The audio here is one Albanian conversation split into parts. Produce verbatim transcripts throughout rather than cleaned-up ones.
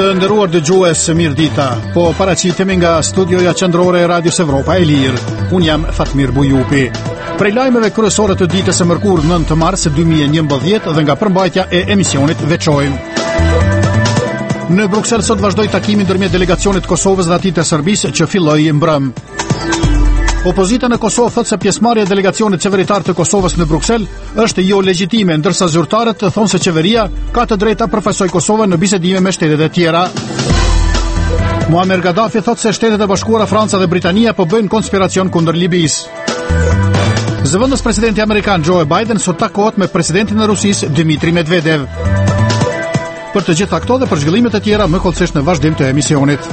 Të nderuar dëgjues, mirëdita. Po paraqitemi nga studioja qendrore e Radios Evropa e Lirë. Un jam Fatmir Bujupi. Prej lajmeve kryesore të ditës së mërkurë nëntë mars dy mijë e njëmbëdhjetë dhe nga përmbajtja e emisionit veçojmë. Në Bruksel sot vazhdoi takimi ndërmjet delegacionit të Kosovës dhe atij të Serbisë që filloi mbrëm. Opozita në Kosovë thotë se pjesëmarrja e delegacionit qeveritar të Kosovës në Bruksel është jo legjitime, ndërsa zyrtarët thonë se qeveria ka të drejta përfaqësoj Kosovën në bisedime me shtetet e tjera. Muammar Gaddafi thotë se Shtetet e Bashkuara, Franca dhe Britania po bëjnë konspiracion kundër Libisë. Zëvendës presidenti amerikan Joe Biden sot takohet me presidentin e Rusisë Dmitri Medvedev. Për të gjitha këto dhe për zhvillimet e tjera më kollësisht në vazhdim të emisionit.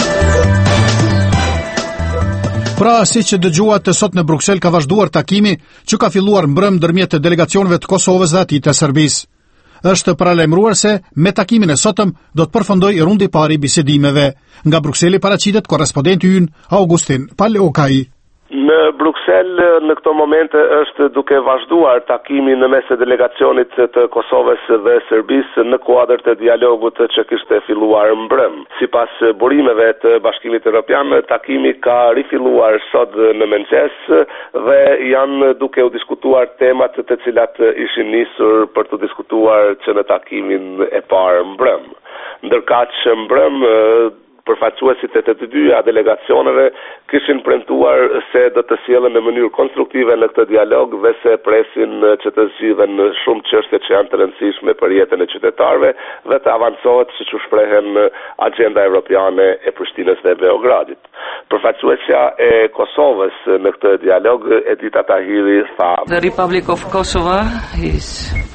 Pra, si që dëgjuat, sot në Bruksel ka vazhduar takimi që ka filluar mbrëm ndërmjet të delegacionëve të Kosovës dhe atij të Serbisë. Është paralajmëruar se me takimin e sotëm do të përfundojë rundi i parë i bisedimeve. Nga Brukseli paraqitet korrespondenti ynë Augustin Paleokai. Në Bruksel në këto momente është duke vazhduar takimi në mes të delegacionit të Kosovës dhe Serbisë në kuadër të dialogut që kishte filluar mbrëm. Sipas burimeve të Bashkimit Evropian, takimi ka rifilluar sot në mëngjes dhe janë duke u diskutuar temat të cilat ishin nisur për të diskutuar që në takimin e parë mbrëm. Ndërkaq që mbrëm përfaqësuesit e të të dyja delegacioneve kishin premtuar se do të sjellen në mënyrë konstruktive në këtë dialog dhe se presin që të zgjidhen shumë çështje që janë të rëndësishme për jetën e qytetarëve dhe të avancohet siç u shprehen agenda evropiane e Prishtinës dhe Beogradit. Përfaqësuesja e Kosovës në këtë dialog, Edita Tahiri, tha: The Republic of Kosovo is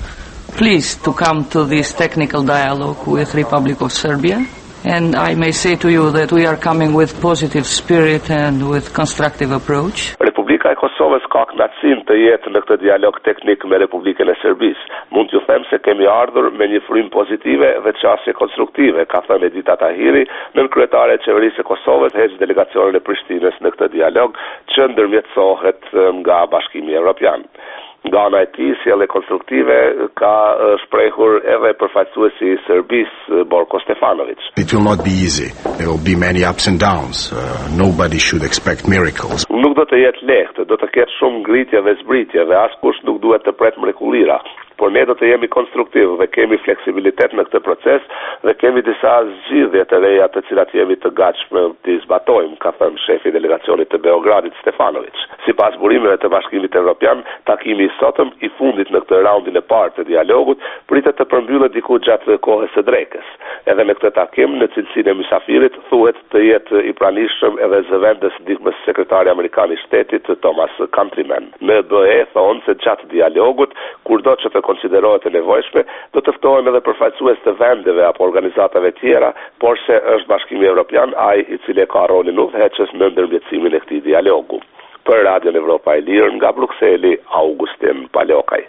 pleased to come to this technical dialogue with Republic of Serbia. And I may say to you that we are coming with positive spirit and with constructive approach. Republika e Kosovës ka kënaqësinë të jetë në këtë dialog teknik me Republikën e Serbisë. Mund t'ju them se kemi ardhur me një frymë pozitive dhe çështje konstruktive, ka thënë Edita Tahiri, nënkryetare e qeverisë së Kosovës, heq delegacionin e Prishtinës në këtë dialog që ndërmjetësohet nga Bashkimi Evropian. Nga ana e tij, sjellje konstruktive ka shprehur edhe përfaqësuesi i Serbisë, Borko Stefanović. It will not be easy. There will be many ups and downs. Uh, nobody should expect miracles. Nuk do të jetë lehtë, do të ketë shumë ngritje dhe zbritje dhe askush nuk duhet të pret mrekullira. Por ne do të jemi konstruktiv dhe kemi fleksibilitet në këtë proces dhe kemi disa zgjidhje të reja të cilat jemi të gatshme të zbatojmë, ka thënë shefi i delegacionit të Beogradit Stefanović. Sipas burimeve të Bashkimit Evropian, takimi i sotëm i fundit në këtë raundin e parë të dialogut pritet të përmbyllet diku gjatë kohës së drekës. Edhe në këtë takim, në cilësinë e mysafirit, thuhet të jetë i pranishëm edhe zëvendës dikmës sekretari amerikan i shtetit Thomas Countryman. Në B E thonë se gjatë dialogut, kurdo që të konsiderohet e nevojshme, do të ftohen edhe përfaqësues të vendeve apo organizatave tjera, por se është Bashkimi Evropian ai i cili ka rolin udhëheqës në ndërmjetësimin e këtij dialogu. Për Radion Evropa e Lirë, nga Brukseli, Augustin Paleokaj.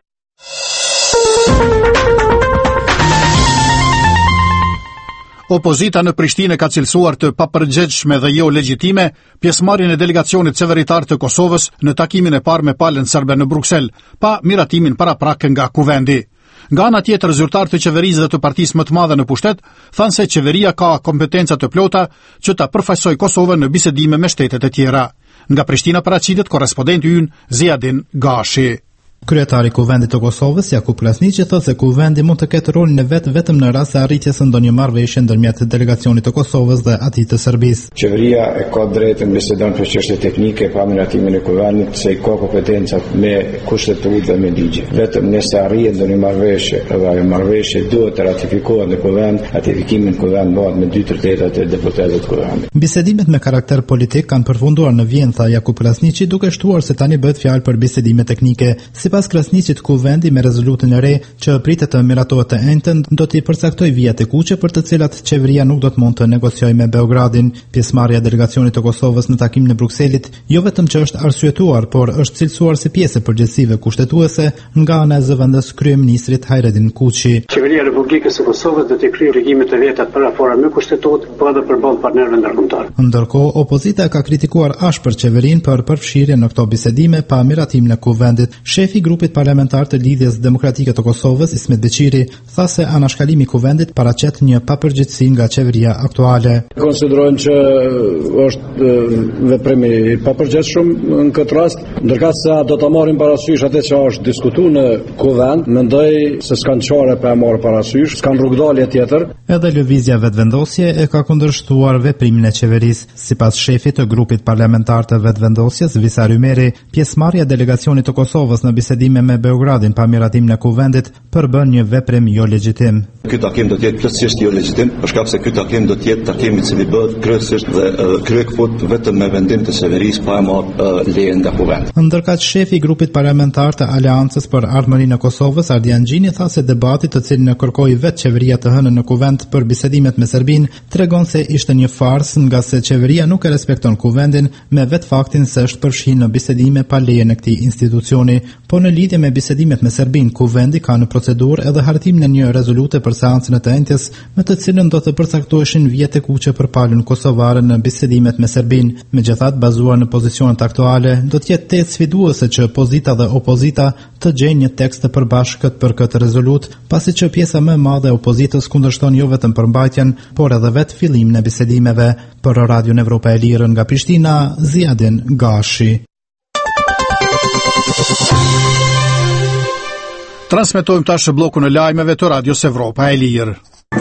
Opozita në Prishtinë ka cilësuar të papërgjegjshme dhe jo legjitime pjesëmarrjen e delegacionit qeveritar të Kosovës në takimin e parë me palën serbe në Bruksel, pa miratimin paraprak nga kuvendi. Nga ana tjetër, zyrtarët të qeverisë dhe të partisë më të madhe në pushtet thanë se qeveria ka kompetenca të plota që ta përfaqësojë Kosovën në bisedime me shtetet e tjera. Nga Prishtina paraqitet korrespondenti ynë Ziadin Gashi. Kryetari i Kuvendit të Kosovës, Jakub Krasniqi, thotë se kuvendi mund të ketë rolin e vet vetëm në rast se arritjes së ndonjë marrëveshje ndërmjet delegacionit të Kosovës dhe atij të Serbisë. Qeveria e ka drejtën bisedon për çështje teknike pa miratimin e kuvendit, se i ka kompetencat me kushtetutë dhe me ligje. Vetëm nëse arrihet ndonjë marrëveshje dhe ajo marrëveshje duhet të ratifikohet në kuvend, ratifikimi në kuvend bëhet me dy tretëtat e deputetëve të kuvendit. Bisedimet me karakter politik kanë përfunduar në Vjenë, tha Jakub Krasniqi, duke shtuar se tani bëhet fjalë për bisedime teknike. Sipas Krasniqit, kuvendi me rezolutën e re që pritet të miratohet të enjtën do t'i përcaktoj vijat e kuqe për të cilat qeveria nuk do të mund të negociojë me Beogradin. Pjesëmarrja e delegacionit të Kosovës në takimin e Brukselit jo vetëm që është arsyetuar, por është cilësuar si pjesë e përgjegjësive kushtetuese nga ana e zëvendës kryeministrit Hajredin Kuçi. Qeveria e Republikës së Kosovës do të kryejë regimet e veta për afora me kushtetutë, por edhe përballë partnerëve ndërkombëtar. Ndërkohë, opozita ka kritikuar ashpër qeverinë për përfshirjen në këto bisedime pa miratimin e kuvendit. Shefi Shefi i grupit parlamentar të Lidhjes Demokratike të Kosovës, Ismet Beqiri, tha se anashkalimi i kuvendit paraqet një papërgjegjësi nga qeveria aktuale. Konsiderojmë që është veprim i papërgjegjshëm në këtë rast, ndërkëse sa do ta marrim parasysh atë që është diskutuar në kuvend, mendoj se s'kan çare për e marrë parasysh, s'kan rrugdalje tjetër. Edhe lëvizja vetëvendosje e ka kundërshtuar veprimin e qeverisë. Sipas shefit të grupit parlamentar të vetëvendosjes, Visar Ymeri, pjesëmarrja e delegacionit të Kosovës në bisedime me Beogradin pa miratimin e kuvendit përbën një veprim jo legjitim. Ky takim do të jetë plotësisht jo legjitim, për shkak se ky takim do të jetë takimi i cili bëhet kryesisht dhe kryekfut vetëm me vendim të qeverisë pa e marrë lejen nga kuvendi. Ndërkaq shefi i grupit parlamentar të Aleancës për Ardhmërinë e Kosovës, Ardian Gjini, tha se debati të cilin e kërkoi vetë qeveria të hënën në kuvend për bisedimet me Serbinë tregon se ishte një farsë, nga se qeveria nuk e respekton kuvendin me vetë faktin se është përfshirë në bisedime pa lejen e këtij institucioni. Po në lidhje me bisedimet me Serbinë, kuvendi ka në procedurë edhe hartimin e një rezolute për seancën e të njëjtës, me të cilën do të përcaktoheshin vjet e kuqe për palën kosovare në bisedimet me Serbinë. Megjithatë, bazuar në pozicionet aktuale, do të jetë tetë sfiduese që pozita dhe opozita të gjejnë një tekst të përbashkët për këtë rezolut, pasi që pjesa më e madhe e opozitës kundërshton jo vetëm përmbajtjen, por edhe vetë fillimin e bisedimeve. Për Radion Evropa e Lirë nga Prishtina, Ziadin Gashi. Transmetojmë tash bllokun e lajmeve të Radios Evropa e Lirë.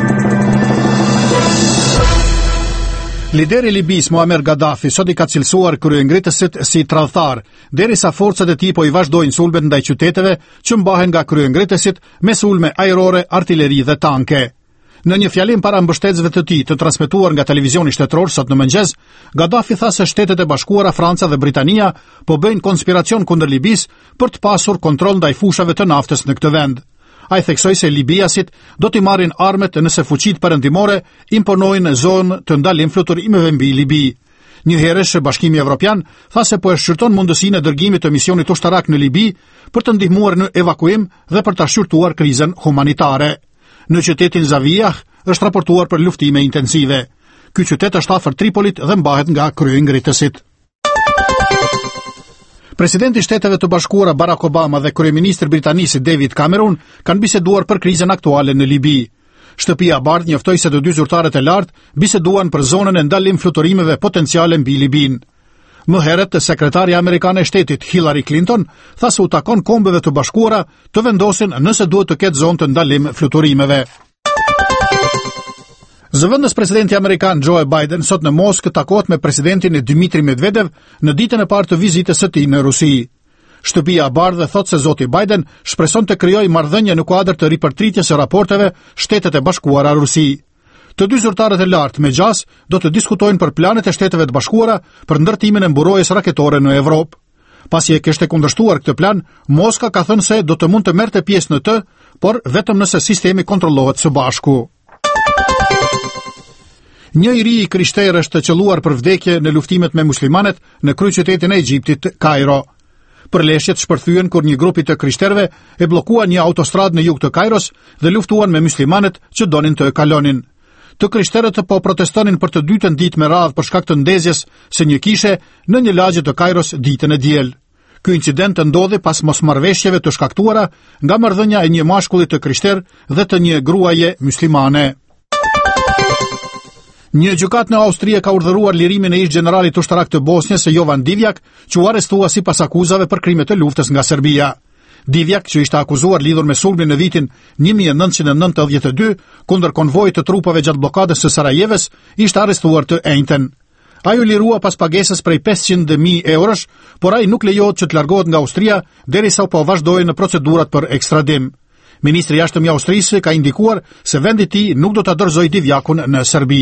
Lideri i Libis Muammar Gaddafi sot i ka cilësuar kryengritësit si tradhtar, derisa forcat e tij po i vazhdojnë sulmet ndaj qyteteve që mbahen nga kryengritësit me sulme ajrore, artilleri dhe tanke. Në një fjalim para mbështetësve të tij të transmetuar nga televizioni shtetëror sot në mëngjes, Gaddafi tha se Shtetet e Bashkuara, Franca dhe Britania po bëjnë konspiracion kundër Libis për të pasur kontroll ndaj fushave të naftës në këtë vend. Ai theksoi se libiasit do t'i marrin armet nëse fuqitë perëndimore imponojnë zonë të ndalim fluturimeve mbi Libi. Një herësh Bashkimi Evropian tha se po e shqyrton mundësinë e dërgimit të misionit ushtarak në Libi për të ndihmuar në evakuim dhe për ta shqyrtuar krizën humanitare. Në qytetin Zavia është raportuar për luftime intensive. Ky qytet është afër Tripolit dhe mbahet nga kryengritësit. Presidenti i Shteteve të Bashkuara Barack Obama dhe kryeministri britanisë David Cameron kanë biseduar për krizën aktuale në Libi. Shtëpia e Bardhë njoftoi se të dy zyrtarët e lartë biseduan për zonën e ndalim fluturimeve potenciale mbi Libin. Më herët, sekretarja amerikane e shtetit Hillary Clinton tha se u takon kombeve të bashkuara të vendosin nëse duhet të ketë zonë të ndalim fluturimeve. Zëvendës presidenti amerikan Joe Biden sot në Moskë takohet me presidentin Dmitri Medvedev në ditën e parë të vizitës së tij në Rusi. Shtëpia e Bardhë thotë se zoti Biden shpreson të krijojë marrëdhënie në kuadër të ripërtritjes së raporteve Shtetet e Bashkuara Rusi. Të dy zyrtarët e lartë me gjas do të diskutojnë për planet e Shteteve të Bashkuara për ndërtimin e mburojës raketore në Evropë. Pasi e kishte kundërshtuar këtë plan, Moska ka thënë se do të mund të merrte pjesë në të, por vetëm nëse sistemi kontrollohet së bashku. Një i ri i krishterë është qelluar për vdekje në luftimet me muslimanet në kryeqytetin e Egjiptit, Kairo. Përleshjet shpërthyen kur një grup i të krishterëve e bllokuan një autostradë në jug të Kairos dhe luftuan me muslimanet që donin të e kalonin. Të krishterët po protestonin për të dytën ditë me radhë për shkak të ndezjes së një kishe në një lagje të Kairos ditën e diel. Ky incident ndodhi pas mosmarrveshjeve të shkaktuara nga marrëdhënia e një mashkulli të krishter dhe të një gruaje muslimane. Një gjykat në Austri ka urdhëruar lirimin e ish generalit ushtarak të Bosnjës Jovan Divjak, që u arrestua sipas akuzave për krime të luftës nga Serbia. Divjak, që ishte akuzuar lidhur me sulmin në vitin një mijë e nëntëqind e nëntëdhjetë e dy kundër konvojit të trupave gjatë blokadës së Sarajevës, ishte arrestuar të enjten. Ai u lirua pas pagesës prej pesëqind mijë eurosh, por ai nuk lejohet që të largohet nga Austria derisa po vazhdojnë në procedurat për ekstradim. Ministri i jashtëm i Austrisë ka indikuar se vendi i tij nuk do ta dorëzojë Divjakun në Serbi.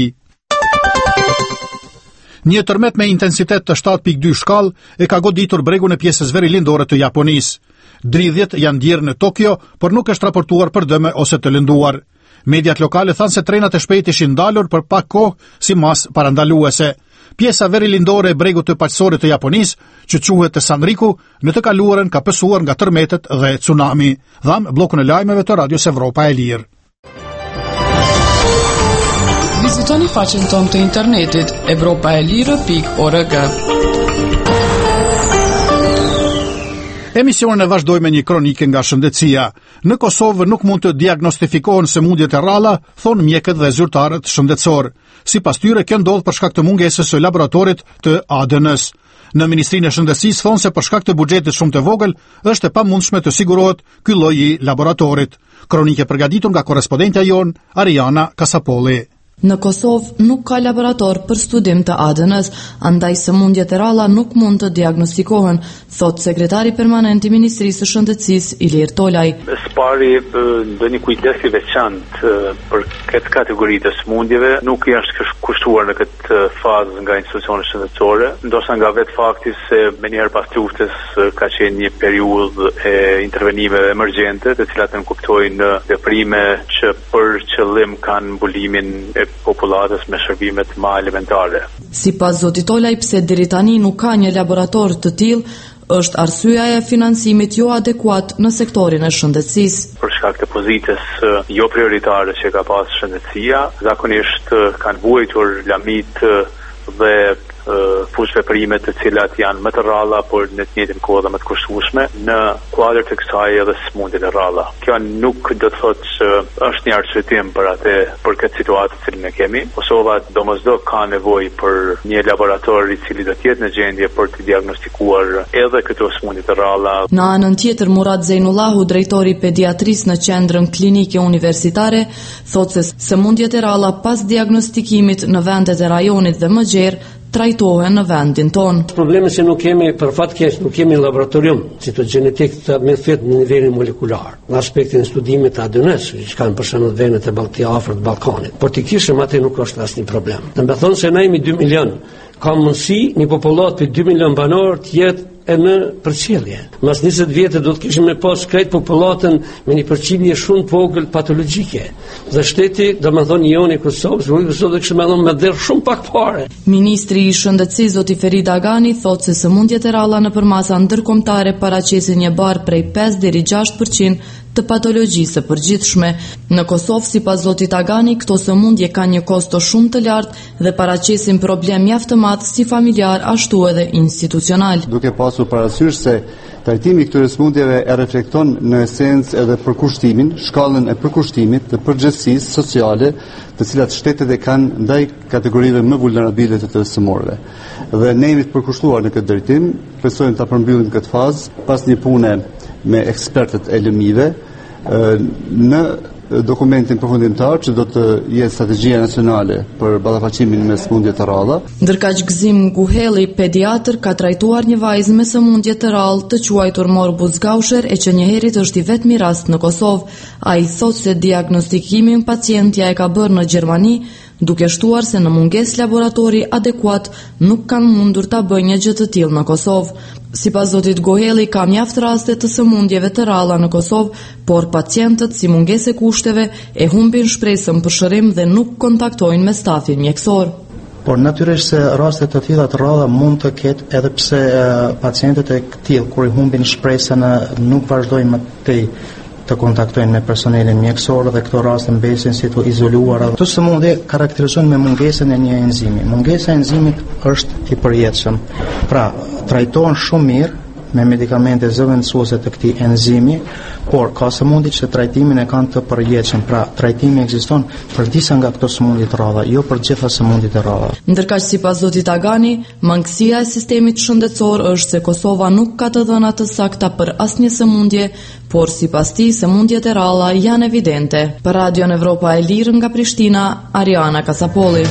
Një tërmet me intensitet të shtatë pikë dy shkallë e ka goditur bregun e pjesës verilindore të Japonisë. Dridhjet janë ndjerë në Tokyo, por nuk është raportuar për dëme ose të lënduar. Mediat lokale thanë se trenat e shpejtë ishin ndalur për pak kohë si mas parandaluese. Pjesa verilindore e bregut të paqësorit të Japonisë, që quhet Sanriku, në të kaluarën ka pësuar nga tërmetet dhe tsunami. Dham bllokun e lajmeve të Radios Evropa e Lirë. Vizitoni faqen tonë të internetit evropaelire pikë org. Emisionin e vazhdoj me një kronike nga shëndetësia. Në Kosovë nuk mund të diagnostifikohen sëmundjet e rralla, thonë mjekët dhe zyrtarët shëndetësor. Sipas tyre, kjo ndodh për shkak të mungesës së laboratorit të A D N-s. Në Ministrinë e Shëndetësisë thonë se për shkak të buxhetit shumë të vogël, është e pamundshme të sigurohet ky lloj i laboratorit. Kronike përgatitur nga korrespondentja jon Ariana Kasapolli. Në Kosovë nuk ka laborator për studim të A D N-s, andaj sëmundjet e rralla nuk mund të diagnostikohen, thot sekretari permanent i Ministrisë së Shëndetësisë Ilir Tolaj. Spari ndonjë kujdes i veçantë për këtë kategori të sëmundjeve nuk i është kushtuar në këtë fazë nga institucionet shëndetësore, ndoshta nga vetë fakti se menjëherë pas luftës ka qenë një periudhë e intervenimeve emergjente, të cilat nënkuptojnë veprime që për qëllim kanë mbulimin e popullatës me shërbimet më elementare. Sipas zotit Tolaj, pse deri tani nuk ka një laborator të tillë, është arsyeja e financimit jo adekuat në sektorin e shëndetësisë. Për shkak të pozitës jo prioritare që ka pas shëndetësia, zakonisht kanë vuajtur lamit dhe fushveprimet të cilat janë më të rralla, por në të njëjtën kohë dhe më të kushtueshme në kuadër të kësaj edhe sëmundjet e rralla. Kjo nuk do të thotë që është një arsyetim për atë për këtë situatë që ne kemi. Kosova domosdoshmë ka nevojë për një laborator i cili do të jetë në gjendje për të diagnostikuar edhe këto sëmundje të rralla. Në anën tjetër, Murat Zeinullahu, drejtori pediatrisë në qendrën klinike universitare, thotë se sëmundjet e rralla pas diagnostikimit në vendet e rajonit dhe më gjerë trajtohen në vendin tonë. Problemi se nuk kemi, për fat keq, nuk kemi laboratorium citogenetik të method në nivelin molekular. Në aspektin e studimit të A D N-s, që kanë për shembull venet e Ballti afër të Ballkanit. Por të kishim atë nuk është asnjë problem. Do të thonë se ne jemi dy milion, ka mundësi një popullat për dy milion banor të jetë e në përqillje. Mas njëzet vjetë do të kishim me pas krejt popullatën me një përqillje shumë vogël patologjike. Dhe shteti, do më thonë joni Kosovës, vojë Kosovë do kishim edhe me dherë shumë pak pare. Ministri i Shëndetësisë zoti Ferid Agani thotë se sëmundjet e rralla nëpër masa ndërkombëtare paraqesin një barë prej pesë deri gjashtë përqind të patologjisë së përgjithshme. Në Kosovë, sipas zotit Agani, këto sëmundje kanë një kosto shumë të lartë dhe paraqesin problem mjaft të madh si familjar ashtu edhe institucional. Duke pasur parasysh se trajtimi i këtyre sëmundjeve e reflekton në esencë edhe përkushtimin, shkallën e përkushtimit të përgjegjësisë sociale, të cilat shtetet e kanë ndaj kategorive më vulnerabile të të sëmurëve. Dhe ne jemi të përkushtuar në këtë drejtim, presojmë ta përmbyllim këtë fazë pas një pune me ekspertët e lëmive në dokumentin përfundimtar që do të jetë strategjia nacionale për ballafaqimin me sëmundjet të rralla. Ndërkaq Gzim Guhelli, pediatër, ka trajtuar një vajzë me sëmundje të rrallë të quajtur morbus Gaucher, e që njëherët është i vetmi rast në Kosovë. Ai thotë se diagnostikimin pacientja e ka bërë në Gjermani, duke shtuar se në mungesë laboratori adekuat nuk kanë mundur ta bëjnë një gjë të tillë në Kosovë. Sipas zotit Gohelli, ka mjaft raste të sëmundjeve të rralla në Kosovë, por pacientët si mungesë e kushteve e humbin shpresën për shërim dhe nuk kontaktojnë me stafin mjekësor. Por natyrisht se raste të tilla të rralla mund të ketë edhe pse pacientët e tillë kur i humbin shpresën nuk vazhdojnë më tej të kontaktojnë me personelin mjekësor dhe këto raste mbesin si të izoluara. Këto sëmundje karakterizohen me mungesën e një enzimi. Mungesa e enzimit është i përjetshëm. Pra, trajtohen shumë mirë me medikamente zëvendësuese të këtij enzimi, por ka sëmundje që trajtimin e kanë të përjetshëm. Pra, trajtimi ekziston për disa nga këto sëmundje të rralla, jo për gjitha sëmundjet e rralla. Ndërkaq sipas zotit Agani, mangësia e sistemit shëndetësor është se Kosova nuk ka të dhëna të sakta për asnjë sëmundje, por sipas tij sëmundjet e rralla janë evidente. Për Radio Evropa e Lirë nga Prishtina, Ariana Kasapolli.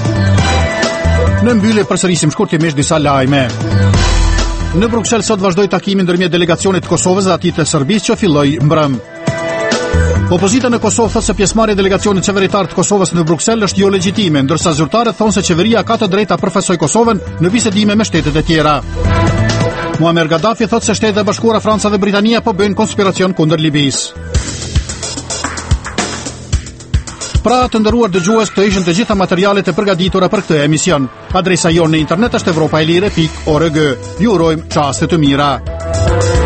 Në mbyllje përsërisim shkurtimisht disa lajme. Në Bruksel sot vazhdoi takimi ndërmjet delegacionit të Kosovës dhe atij të Serbisë që filloi mbrëm. Opozita në Kosovë thotë se pjesëmarrja e delegacionit qeveritar të Kosovës në Bruksel është jo legjitime, ndërsa zyrtarët thonë se qeveria ka të drejtë ta përfaqësojë Kosovën në bisedime me shtetet e tjera. Muammar Gaddafi thotë se Shtetet e Bashkuara, Franca dhe Britania po bëjnë konspiracion kundër Libisë. Pra të nderuar dëgjues, këto ishin të gjitha materialet e përgatitura për këtë emision. Adresa jonë në internet është evropaelire pikë org. Ju urojmë çaste të mira.